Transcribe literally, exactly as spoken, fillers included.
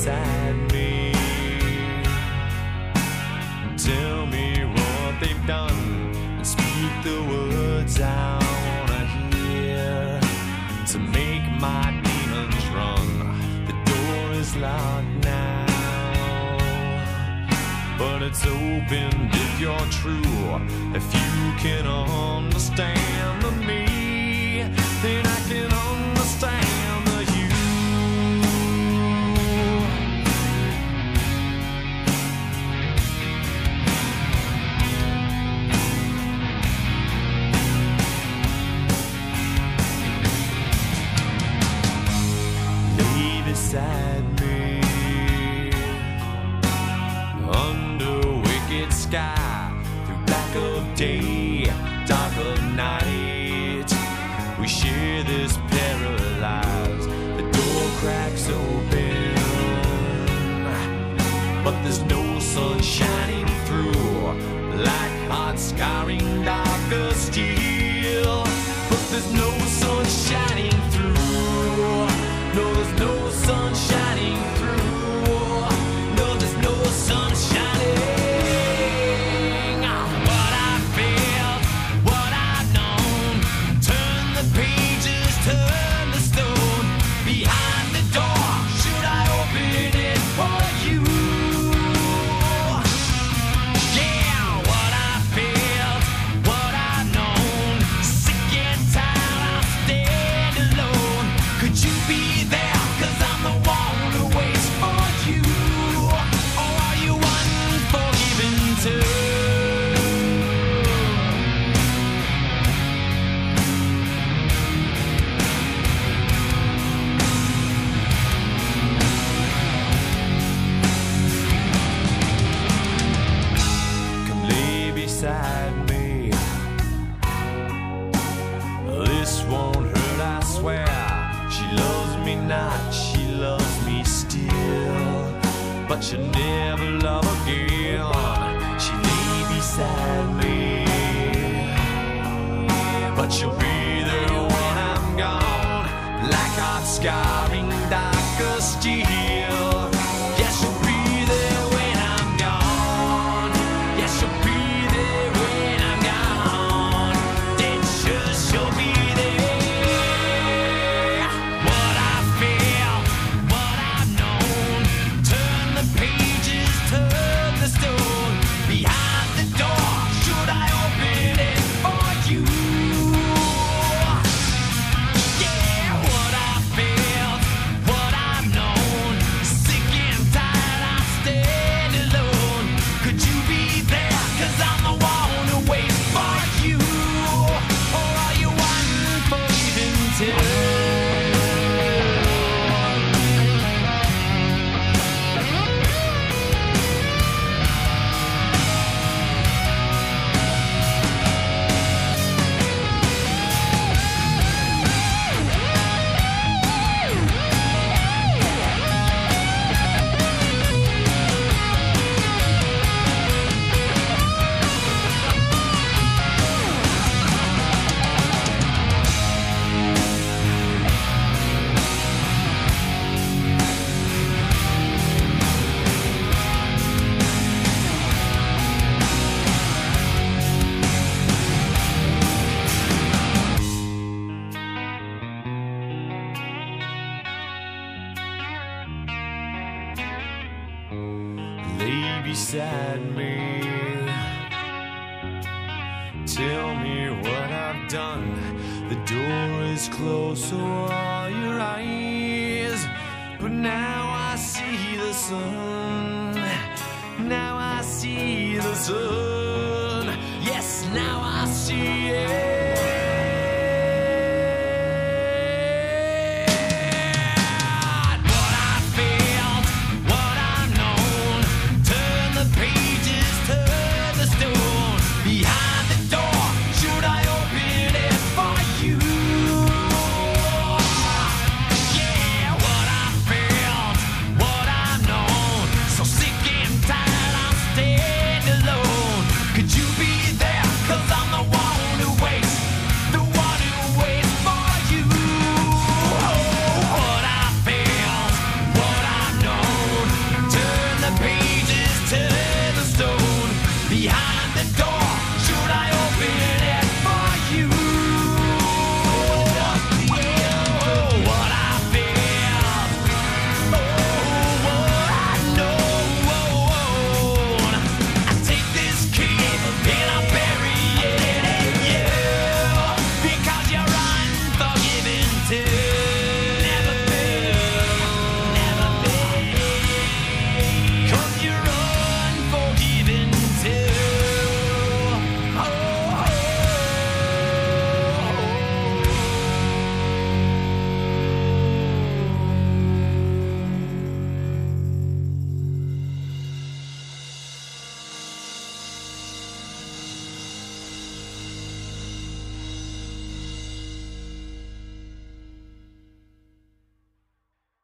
beside me. Tell me what they've done and speak the words I wanna hear to make my demons run. The door is locked now, but it's open if you're true. If you can understand the me, then I can understand the you. Lay beside me under wicked sky, through black of day, dark of night. We share this paralyzed. The door cracks open, but there's no sun shining through, like hot scarring darker steel. But there's no sun shining through. No, there's no sun shining through. No, there's no sun shining. What I felt, what I've known. Turn the pages, turn the stone. Behind the door, should I open it for you? Yeah, what I felt, what I've known. Sick and tired, I'll stand alone. Could you be there? 'Cause I'm the one who waits for you. Or are you unforgiven too? Come lay beside me. This won't hurt, I swear. She loves me not, she loves me still, but she'll never love again. She lay beside me, but she'll be there when I'm gone, like hot scarring darker steel. Yes, she'll be there when I'm gone. Yes, she'll be there when I'm gone. Dead sure she'll be there. What I feel, what I've known. Turn the pages, turn the stone. Behind the door, should I open it for you? Yeah, what I feel, what I've known. Sick and tired, I stand alone. Could you be there? 'Cause I'm the one who waits for you. Or are you unforgiven too? Lay beside me. Tell me what I've done. The door is closed, so are your eyes. But now I see the sun. Now I see the sun. Yes, now I see it.